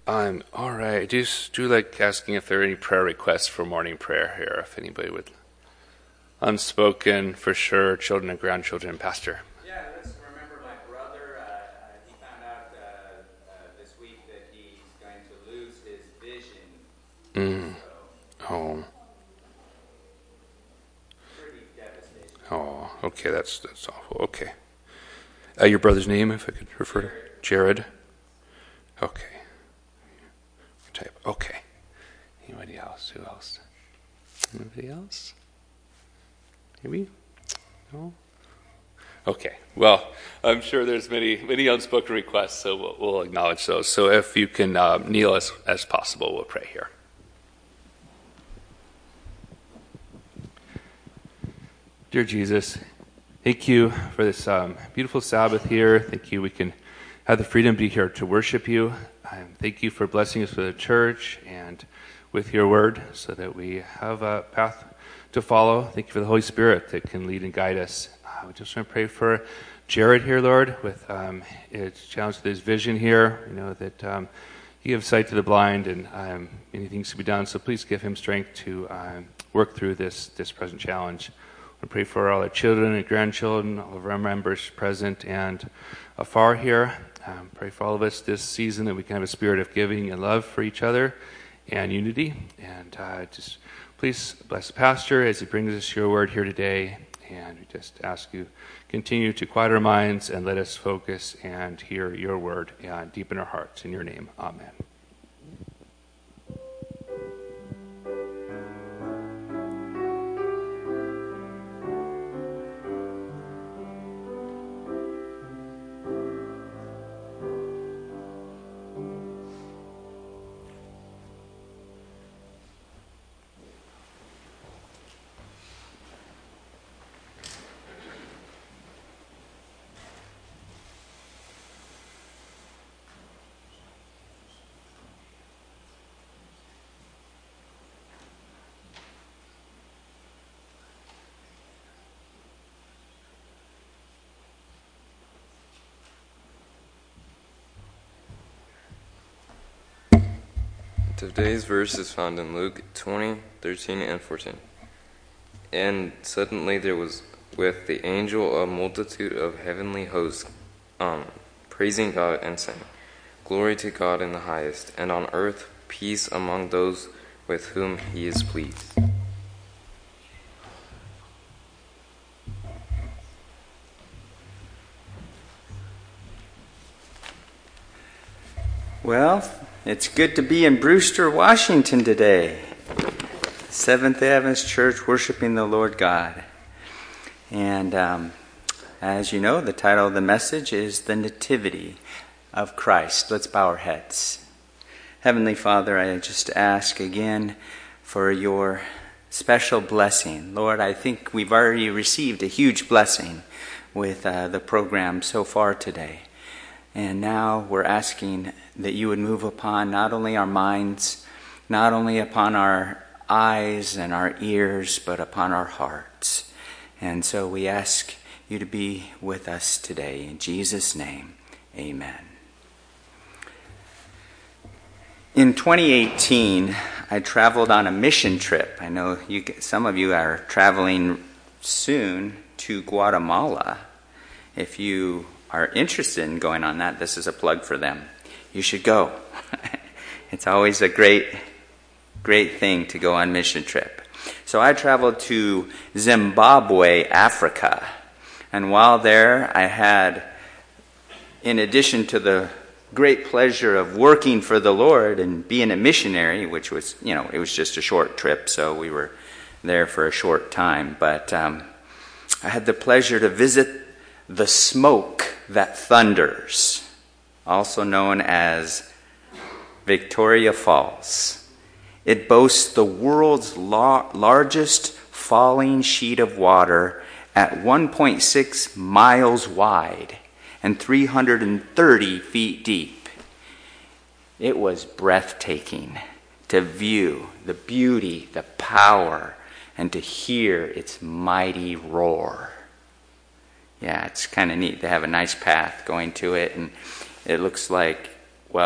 All right. I do like asking if there are any prayer requests for morning prayer here. If anybody would, unspoken for sure, children and grandchildren, Pastor. Yeah, let's remember my brother. He found out this week that he's going to lose his vision. Oh. Pretty devastating. Oh. Okay. That's awful. Okay. Your brother's name, if I could refer to Jared. Okay. Type. Okay. Anybody else? Who else? Anybody else? Maybe? No? Okay. Well, I'm sure there's many unspoken requests, so we'll acknowledge those. So if you can kneel as possible, we'll pray here. Dear Jesus, thank you for this beautiful Sabbath here. Thank you we can have the freedom to be here to worship you. Thank you for blessing us with the church and with your word so that we have a path to follow. Thank you for the Holy Spirit that can lead and guide us. We just want to pray for Jared here, Lord, with his challenge with his vision here. We know that you give sight to the blind and many things to be done, so please give him strength to work through this present challenge. We pray for all our children and grandchildren, all of our members present and afar here. Pray for all of us this season that we can have a spirit of giving and love for each other and unity. And just please bless the pastor as he brings us your word here today. And we just ask you continue to quiet our minds and let us focus and hear your word and deepen our hearts. In your name, amen. Today's verse is found in Luke 20:13 and 14. And suddenly there was with the angel a multitude of heavenly hosts, praising God and saying, "Glory to God in the highest, and on earth peace among those with whom he is pleased." Well, it's good to be in Brewster, Washington today. Seventh Adventist Church worshiping the Lord God. And as you know, the title of the message is The Nativity of Christ. Let's bow our heads. Heavenly Father, I just ask again for your special blessing. Lord, I think we've already received a huge blessing with the program so far today. And now we're asking that you would move upon not only our minds, not only upon our eyes and our ears, but upon our hearts. And so we ask you to be with us today. In Jesus' name, amen. In 2018, I traveled on a mission trip. I know some of you are traveling soon to Guatemala. If you are interested in going on that, this is a plug for them. You should go. It's always a great thing to go on mission trip. So I traveled to Zimbabwe, Africa. And while there, I had, in addition to the great pleasure of working for the Lord and being a missionary, which was, it was just a short trip, so we were there for a short time. But I had the pleasure to visit the Smoke That Thunders, also known as Victoria Falls. It boasts the world's largest falling sheet of water at 1.6 miles wide and 330 feet deep. It was breathtaking to view the beauty, the power, and to hear its mighty roar. Yeah, it's kind of neat. They have a nice path going to it, and it looks like,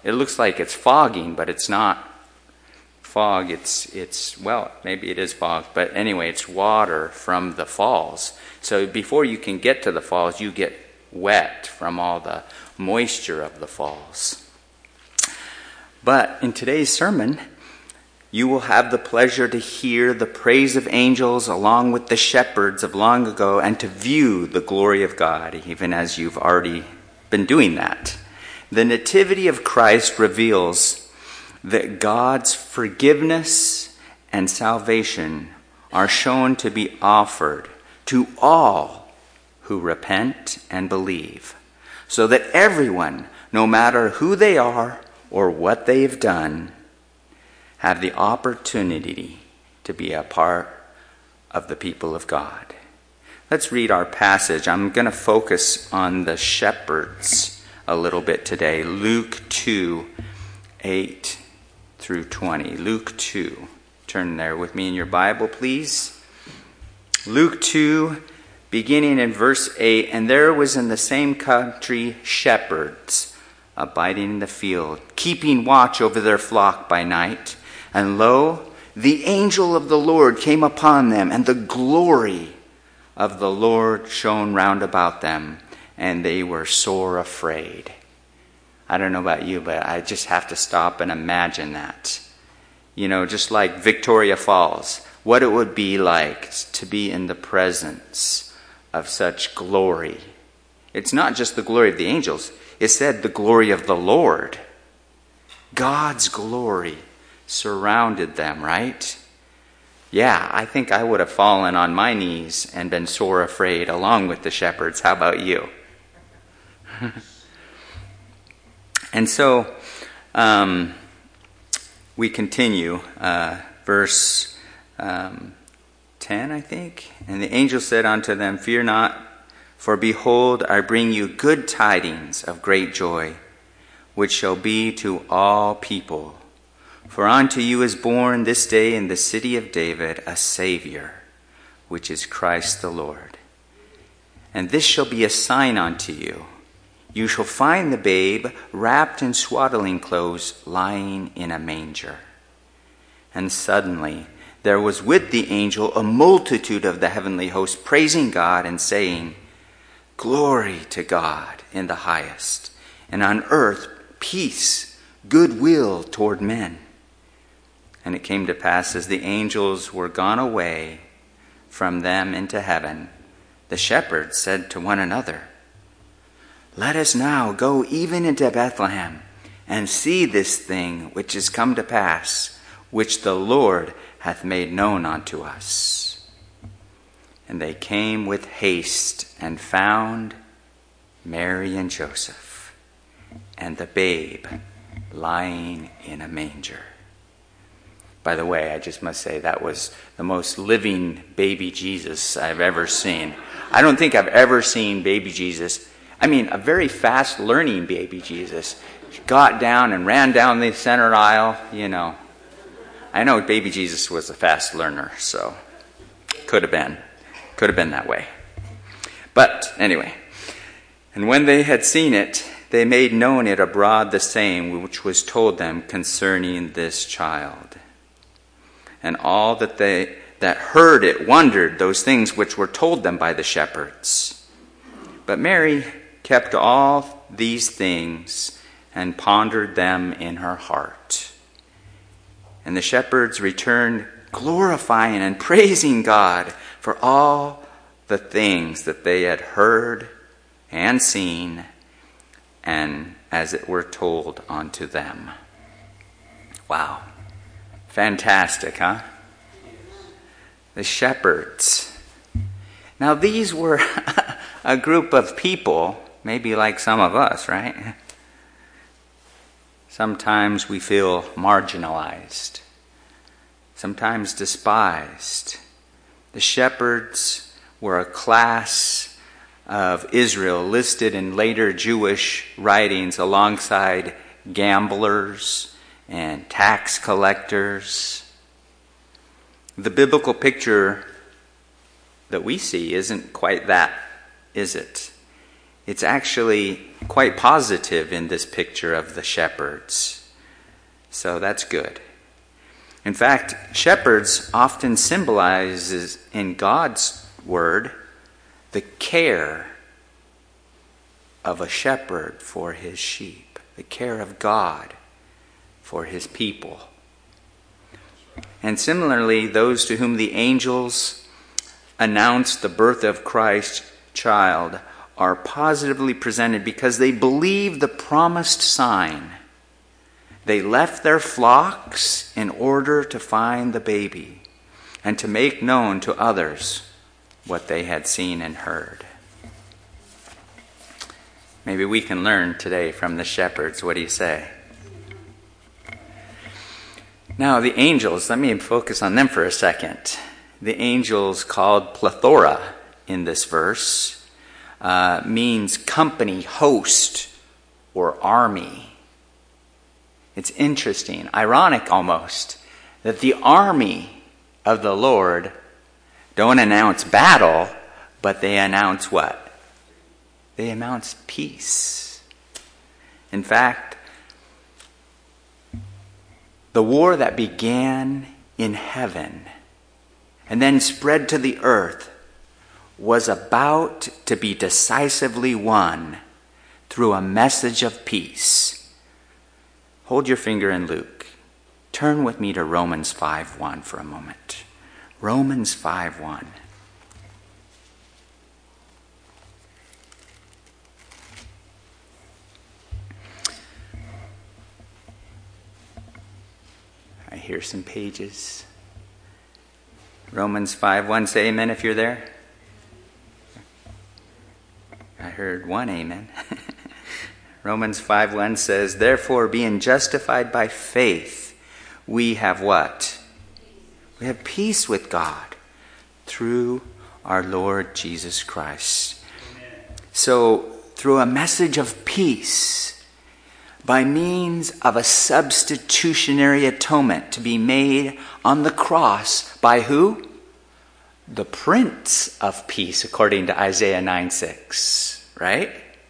It looks like it's fogging, but it's not fog. Well, maybe it is fog, but anyway, it's water from the falls. So before you can get to the falls, you get wet from all the moisture of the falls. But in today's sermon, you will have the pleasure to hear the praise of angels along with the shepherds of long ago, and to view the glory of God, even as you've already been doing that. The Nativity of Christ reveals that God's forgiveness and salvation are shown to be offered to all who repent and believe, so that everyone, no matter who they are or what they've done, have the opportunity to be a part of the people of God. Let's read our passage. I'm going to focus on the shepherds a little bit today. Luke 2, 8 through 20. Luke 2. Turn there with me in your Bible, please. Luke 2, beginning in verse 8. And there was in the same country shepherds abiding in the field, keeping watch over their flock by night. And lo, the angel of the Lord came upon them, and the glory of the Lord shone round about them, and they were sore afraid. I don't know about you, but I just have to stop and imagine that. You know, just like Victoria Falls, what it would be like to be in the presence of such glory. It's not just the glory of the angels. It said the glory of the Lord. God's glory surrounded them, right? Yeah, I think I would have fallen on my knees and been sore afraid along with the shepherds. How about you? And so we continue, verse 10, I think. And the angel said unto them, Fear not, for behold, I bring you good tidings of great joy, which shall be to all people. For unto you is born this day in the city of David a Savior, which is Christ the Lord. And this shall be a sign unto you. You shall find the babe wrapped in swaddling clothes, lying in a manger. And suddenly there was with the angel a multitude of the heavenly host, praising God and saying, Glory to God in the highest, and on earth peace, goodwill toward men. And it came to pass, as the angels were gone away from them into heaven, the shepherds said to one another, Let us now go even into Bethlehem, and see this thing which is come to pass, which the Lord hath made known unto us. And they came with haste, and found Mary and Joseph, and the babe lying in a manger. By the way, I just must say that was the most living baby Jesus I've ever seen. I don't think I've ever seen baby Jesus. I mean, a very fast learning baby Jesus. Got down and ran down the center aisle, you know. I know baby Jesus was a fast learner, so could have been that way. But anyway, and when they had seen it, they made known it abroad the same which was told them concerning this child. And all that heard it wondered those things which were told them by the shepherds. But Mary kept all these things and pondered them in her heart. And the shepherds returned, glorifying and praising God for all the things that they had heard and seen, and as it were told unto them. Wow. Fantastic, huh? The shepherds. Now these were a group of people, maybe like some of us, right? Sometimes we feel marginalized, sometimes despised. The shepherds were a class of Israel listed in later Jewish writings alongside gamblers and tax collectors. The biblical picture that we see isn't quite that, is it? It's actually quite positive in this picture of the shepherds. So that's good. In fact, shepherds often symbolizes in God's word the care of a shepherd for his sheep, the care of God for his people. And similarly, those to whom the angels announced the birth of Christ's child are positively presented because they believe the promised sign. They left their flocks in order to find the baby and to make known to others what they had seen and heard. Maybe we can learn today from the shepherds. What do you say? Now, the angels, let me focus on them for a second. The angels called plethora in this verse means company, host, or army. It's interesting, ironic almost, that the army of the Lord don't announce battle, but they announce what? They announce peace. In fact, the war that began in heaven and then spread to the earth was about to be decisively won through a message of peace. Hold your finger in Luke. Turn with me to Romans 5:1 for a moment. Romans 5:1. I hear some pages. Romans 5:1. Say amen if you're there. I heard one amen. Romans 5:1 says, therefore, being justified by faith, we have what? We have peace with God through our Lord Jesus Christ. Amen. So, through a message of peace, by means of a substitutionary atonement to be made on the cross by who? The Prince of Peace, according to Isaiah 9:6, right?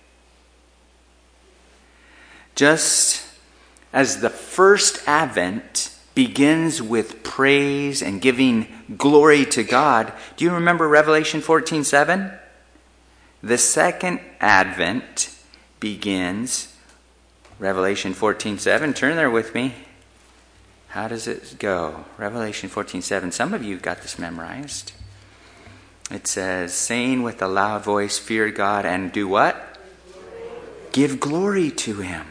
Just as the first Advent begins with praise and giving glory to God, do you remember Revelation 14:7? The second Advent begins, Revelation 14:7. Turn there with me. How does it go? Revelation 14:7. Some of you got this memorized. It says, saying with a loud voice, fear God and do what? Give glory to him.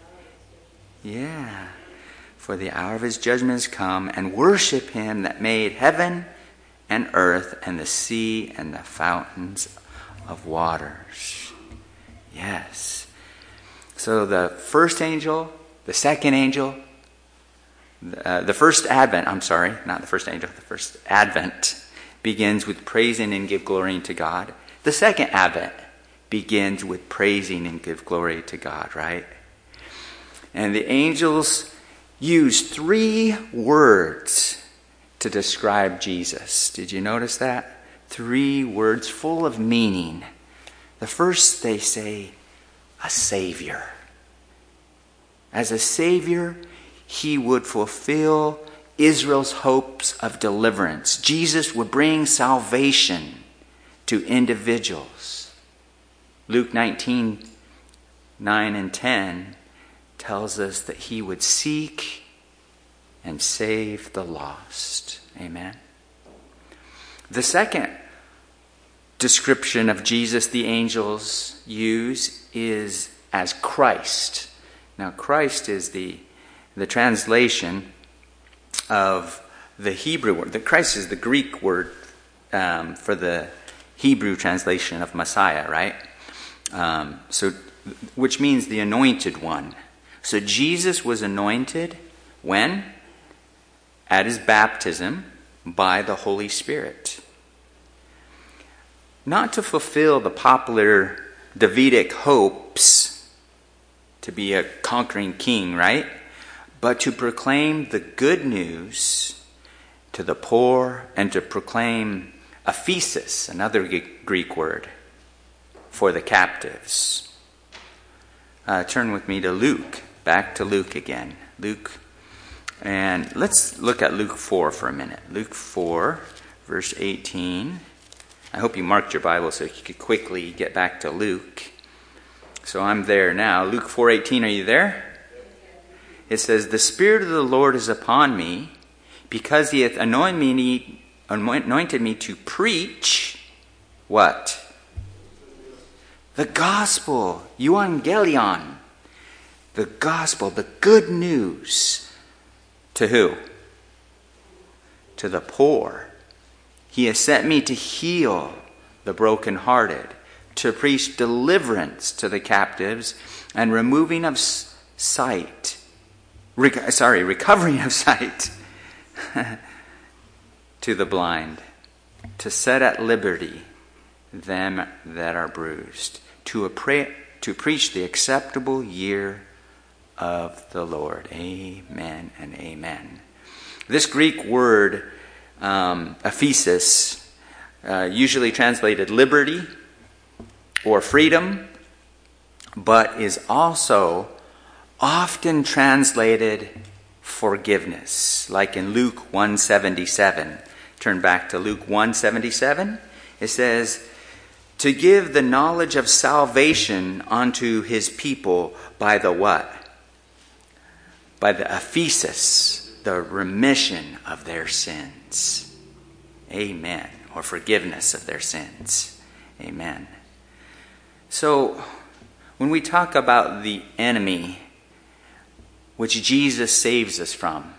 Yeah. For the hour of his judgment has come, and worship him that made heaven and earth and the sea and the fountains of waters. Yes. So the first angel, the second angel, the first Advent, not the first angel, the first Advent begins with praising and give glory to God. The second Advent begins with praising and give glory to God, right? And the angels use 3 words to describe Jesus. Did you notice that? 3 words full of meaning. The first, they say, a Savior. As a Savior, he would fulfill Israel's hopes of deliverance. Jesus would bring salvation to individuals. Luke 19:9 and 10 tells us that he would seek and save the lost. Amen. The second description of Jesus the angels use is as Christ. Now, Christ is the translation of the Hebrew word. The Christ is the Greek word for the Hebrew translation of Messiah, right? Which means the anointed one. So Jesus was anointed when? At his baptism by the Holy Spirit. Not to fulfill the popular Davidic hopes to be a conquering king, right? But to proclaim the good news to the poor and to proclaim aphesis, another Greek word, for the captives. turn with me to Luke. Back to Luke again. Luke. And let's look at Luke 4 for a minute. Luke 4, verse 18. I hope you marked your Bible so you could quickly get back to Luke. So I'm there now. Luke 4:18, are you there? It says, "The Spirit of the Lord is upon me, because he hath anointed me to preach," what? The gospel, euangelion. The gospel, the good news. To who? To the poor. He has sent me to heal the brokenhearted, to preach deliverance to the captives, and recovering of sight to the blind, to set at liberty them that are bruised, to preach the acceptable year of the Lord. Amen and amen. This Greek word, aphesis, usually translated liberty or freedom, but is also often translated forgiveness, like in Luke 1:77. Turn back to Luke 1:77. It says, "To give the knowledge of salvation unto his people by the what? By the aphesis, the remission of their sins." Amen. Or forgiveness of their sins. Amen. So, when we talk about the enemy, which Jesus saves us from,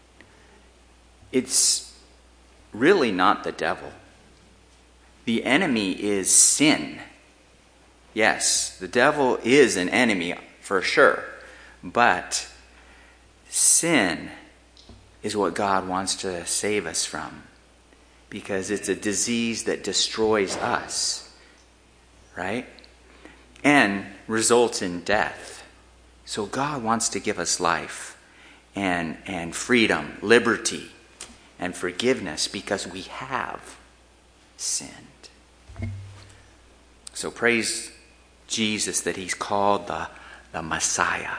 it's really not the devil. The enemy is sin. Yes, the devil is an enemy for sure, but sin is what God wants to save us from, because it's a disease that destroys us, right? And results in death. So God wants to give us life and freedom, liberty, and forgiveness because we have sinned. So praise Jesus that he's called the Messiah.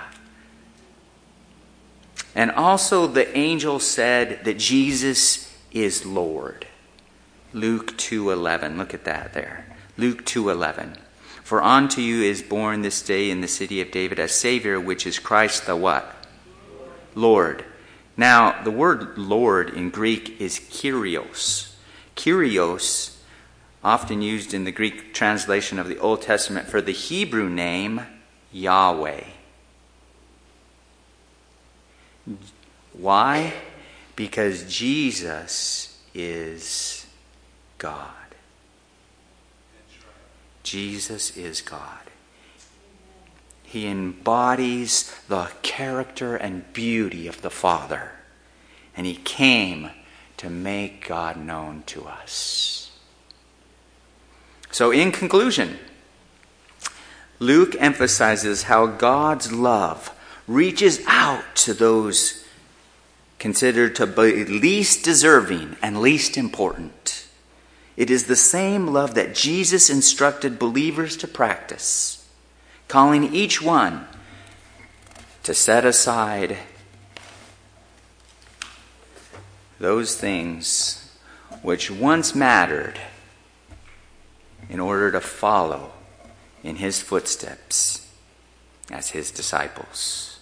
And also the angel said that Jesus is Lord. Luke 2:11. Look at that there. Luke 2:11. "For unto you is born this day in the city of David a Savior, which is Christ the what? Lord." Now, the word Lord in Greek is Kyrios. Kyrios, often used in the Greek translation of the Old Testament for the Hebrew name Yahweh. Why? Because Jesus is God. Jesus is God. He embodies the character and beauty of the Father. And he came to make God known to us. So in conclusion, Luke emphasizes how God's love reaches out to those considered to be least deserving and least important. It is the same love that Jesus instructed believers to practice, calling each one to set aside those things which once mattered in order to follow in his footsteps as his disciples.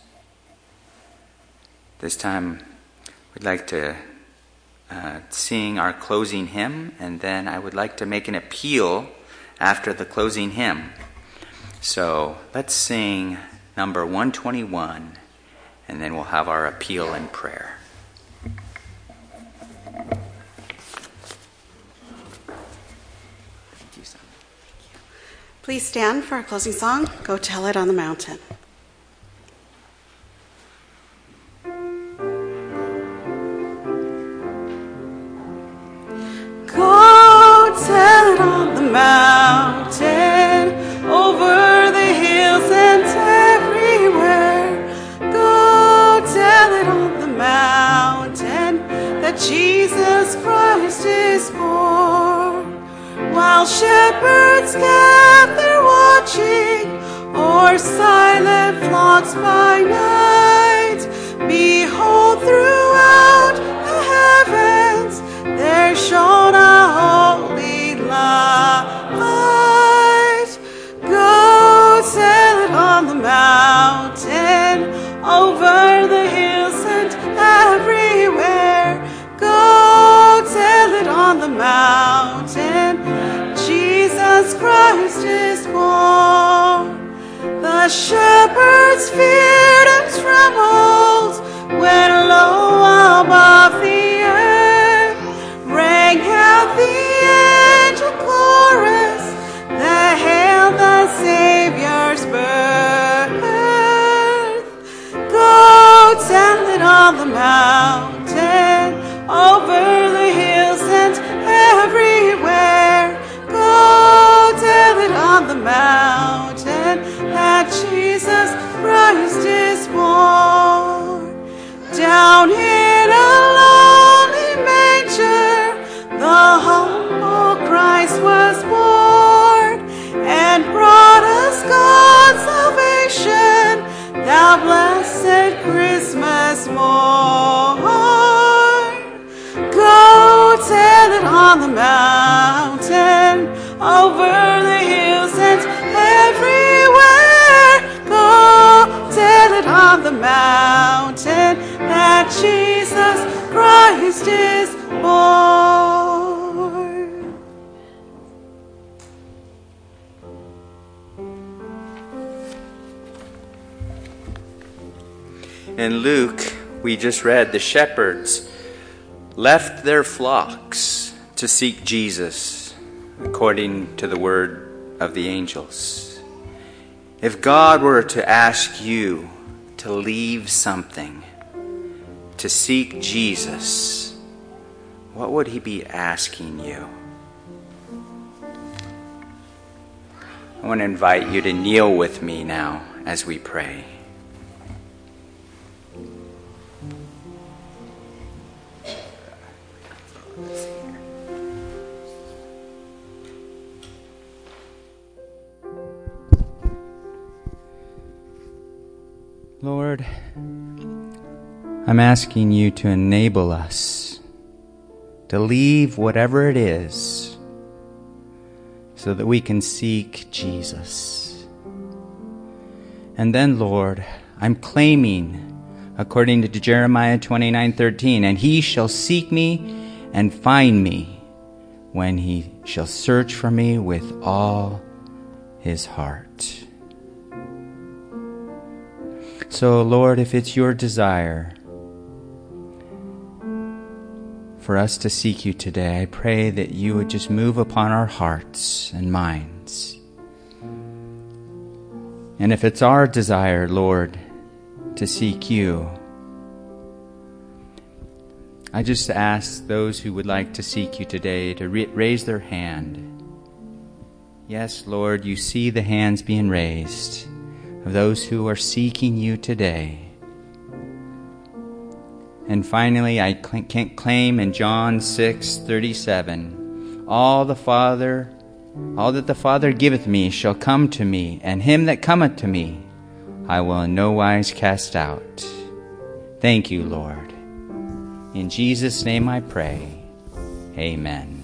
This time, we'd like to sing our closing hymn, and then I would like to make an appeal after the closing hymn. So let's sing number 121, and then we'll have our appeal and prayer. Please stand for our closing song, "Go Tell It on the Mountain." Go tell it on the mountain, over the hills and everywhere. Go tell it on the mountain that Jesus Christ is born. While shepherds gather watching your silent flocks by night. Behold, throughout the heavens there shone a holy light. Go tell it on the mountain, over the hills and everywhere. Go tell it on the mountain, Jesus Christ is born. The shepherds feared and trembled when low above the earth rang out the angel chorus that hailed the Savior's birth. Go tell it on the mountain, over the hills and everywhere. Go tell it on the mountain that Jesus Christ is born. Down in a lonely manger, the humble Christ was born, and brought us God's salvation, thou blessed Christmas morn. Go tell it on the mountain, over the hills and everywhere. Go tell it on the mountain that Jesus Christ is born. In Luke, we just read the shepherds left their flocks to seek Jesus, according to the word of the angels. If God were to ask you to leave something, to seek Jesus, what would he be asking you? I want to invite you to kneel with me now as we pray. Lord, I'm asking you to enable us to leave whatever it is so that we can seek Jesus. And then, Lord, I'm claiming, according to Jeremiah 29:13, and he shall seek me and find me when he shall search for me with all his heart. So, Lord, if it's your desire for us to seek you today, I pray that you would just move upon our hearts and minds. And if it's our desire, Lord, to seek you, I just ask those who would like to seek you today to raise their hand. Yes, Lord, you see the hands being raised of those who are seeking you today. And finally, I can't claim in John 6:37, all that the Father giveth me shall come to me, and him that cometh to me I will in no wise cast out. Thank you, Lord. In Jesus' name I pray. Amen.